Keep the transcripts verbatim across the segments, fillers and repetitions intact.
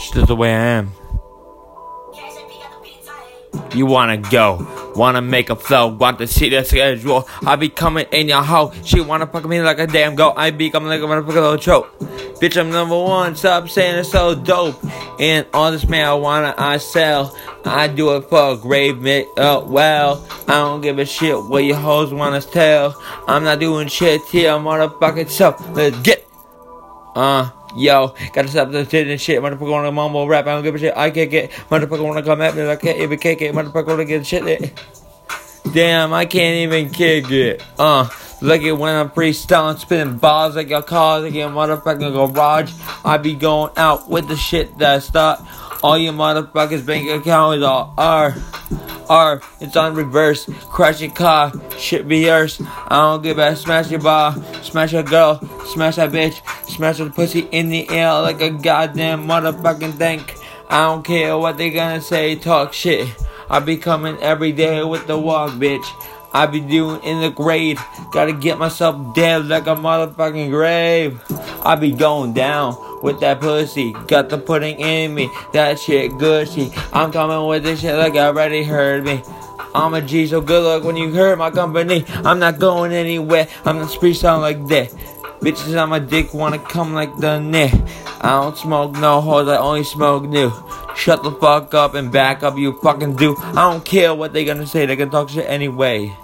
It's just the way I am. You wanna go, wanna make a flow, want to see the schedule. I be coming in your hoe. She wanna fuck me like a damn goat. I be coming like a motherfucking little choke. Bitch, I'm number one. Stop saying it's so dope. And all this marijuana I sell, I do it for a grave, mate. Oh, well, I don't give a shit what your hoes wanna tell. I'm not doing shit to your motherfucking self. Let's get. Uh. Yo, gotta stop the shit and shit. Motherfucker wanna mumble rap, I don't give a shit. I can't get. Motherfucker wanna come at me like I can't even kick it. Motherfucker wanna get shit lit. Damn, I can't even kick it. Uh, look at when I'm freestyling, spinning balls like your cars, like your motherfucking garage. I be going out with the shit that I start. All your motherfuckers' bank account is all R. R, it's on reverse. Crash your car, shit be yours. I don't give a smash your bar, smash your girl, smash that bitch, smash her pussy in the air like a goddamn motherfucking tank. I don't care what they gonna say, talk shit. I be coming every day with the walk, bitch. I be doing in the grade. Gotta get myself dead like a motherfucking grave. I be going down with that pussy. Got the pudding in me. That shit gushy. I'm coming with this shit like I already heard me. I'm a G, so good luck when you heard my company. I'm not going anywhere. I'm not freestyling like that. Bitches on my dick wanna come like the neck. I don't smoke no hoes, I only smoke new. Shut the fuck up and back up, you fucking do. I don't care what they gonna say, they can talk shit anyway.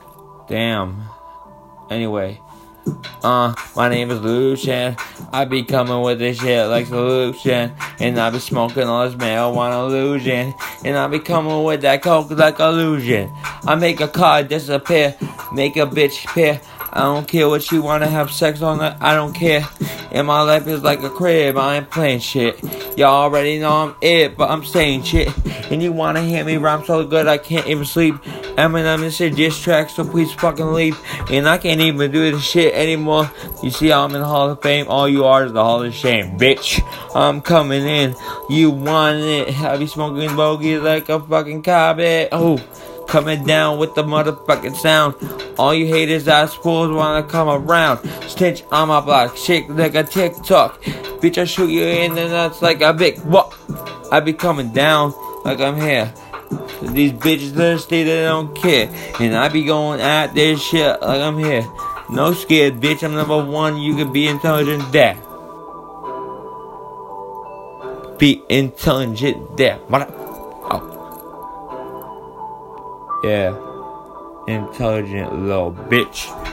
Damn. Anyway. Uh, my name is Lucian. I be coming with this shit like solution. And I be smoking all this marijuana illusion. And I be coming with that coke like illusion. I make a car disappear. Make a bitch appear. I don't care what you wanna have sex on it, I don't care. And my life is like a crib, I ain't playing shit. Y'all already know I'm it, but I'm saying shit. And you wanna hear me rhyme so good I can't even sleep. Eminem is a diss track, so please fucking leave. And I can't even do this shit anymore. You see I'm in the Hall of Fame, all you are is the Hall of Shame, bitch. I'm coming in, you want it. I be smoking bogeys like a fucking cobbit. Oh. Coming down with the motherfucking sound. All you haters ass fools wanna come around. Stitch on my block, shake like a TikTok. Bitch, I shoot you in the nuts like a big what? I be coming down like I'm here. These bitches thirsty, they don't care. And I be going at this shit like I'm here. No scared, bitch, I'm number one. You can be intelligent there. Be intelligent there. Mother. Oh. Yeah, intelligent little bitch.